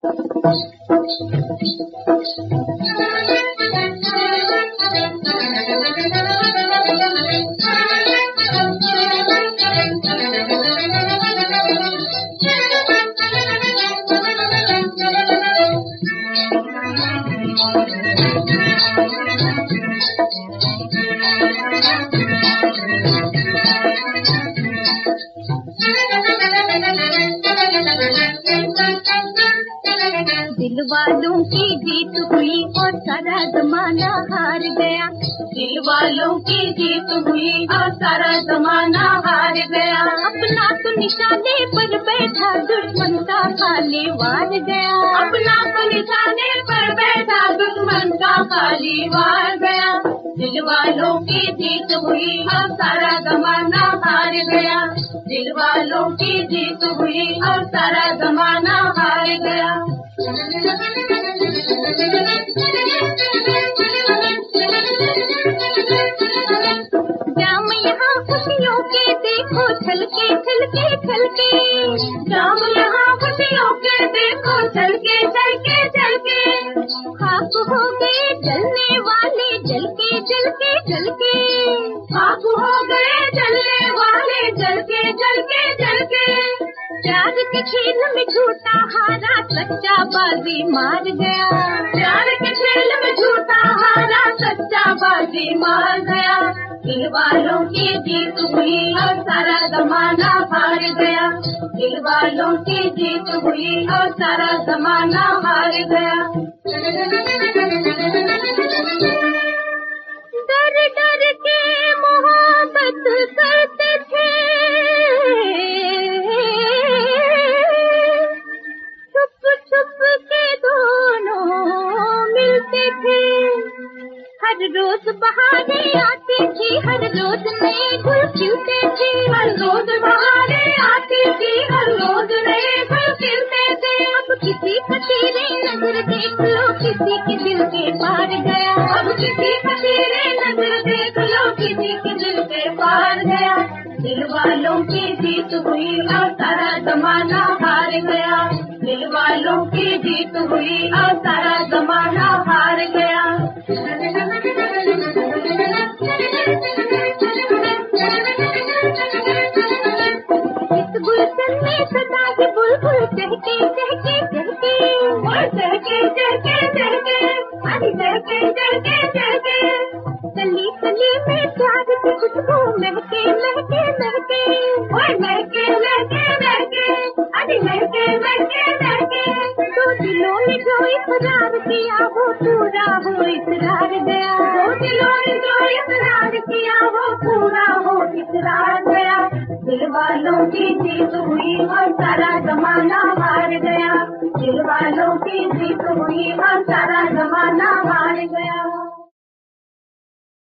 दिल वालों की जीत हुई और सारा जमाना हार गया। दिल वालों की जीत हुई और सारा जमाना हार गया। अपना तो निशाने पर बैठा दुश्मन का खाली वार गया। अपना तो निशाने पर बैठा दुश्मन का खाली वार गया। दिल वालों की जीत हुई और सारा जमाना हार गया। दिल वालों की जीत हुई और सारा जमाना हार गया। जाम यहाँ खुशियों के देखो छलके छलके छलके। जाम यहाँ खुशियों के देखो छलके छलके छलके। खाक हो गए जलने वाले जलके जलके जलके। खाक हो गए जलने वाले जलके जलके जलके। प्यार के खेल में झूठा हारा सच्चा बाजी मार गया। प्यार के खेल में झूठा हारा सच्चा बाजी मार गया। दिल वालों की जीत हुई और सारा जमाना हार गया। दिल वालों की जीत हुई और सारा जमाना हार गया। डर डर के मोहब्बत करते थे। छुप छुप के दोनों मिलते थे। हर रोज बहारें आती थी। हर रोज नए गुल खिलते थे। हर रोज बहारें आती थी। हर रोज नए गुल खिलते थे। अब किसी का तेरे नजर देख लो किसी के दिल के पार गया। अब किसी का तेरे नजर देख लो किसी के दिल के पार गया। दिल वालों की जीत हुई और सारा जमाना हार गया। दिल वालों की जीत हुई और सारा जमाना हार गया। इस गुलशन में सदा ही बुलबुल चहके चहके चहके। और चहके चहके चहके। अरे चहके चहके चहके। गली गली में प्यार की खुशबू महके महके महके। और महके महके महके। अरे महके महके महके। दो दिलों ने जो इकरार किया वो पूरा हो इकरार गया। दो दिलों ने जो इकरार किया वो पूरा हो इकरार गया। दिल वालों की जीत हुई और सारा जमाना हार गया। दिल वालों की जीत हुई और सारा जमाना हार गया।